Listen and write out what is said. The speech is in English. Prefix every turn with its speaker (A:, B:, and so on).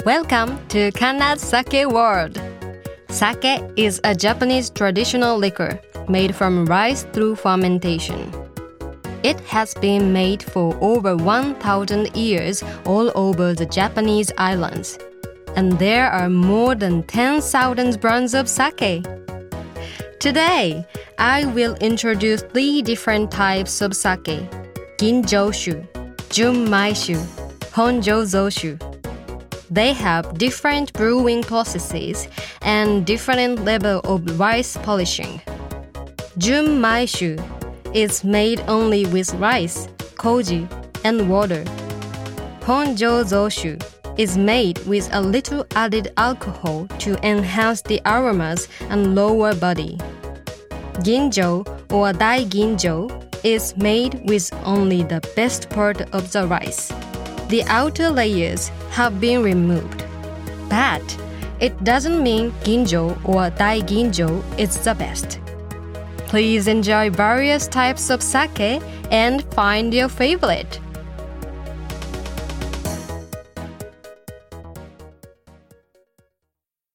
A: Welcome to Kanna's Sake World. Sake is a Japanese traditional liquor made from rice through fermentation. It has been made for over 1,000 years all over the Japanese islands. And there are more than 10,000 brands of sake. Today, I will introduce 3 different types of sake: Ginjō-shu, Junmai-shu, Honjō-shu. They have different brewing processes and different level of rice polishing. Junmai-shu is made only with rice, koji, and water. Honjō-shu is made with a little added alcohol to enhance the aromas and lower body. Ginjō or Dai-ginjō is made with only the best part of the rice. The outer layers have been removed. But it doesn't mean ginjō or Dai-ginjō is the best. Please enjoy various types of sake and find your favorite.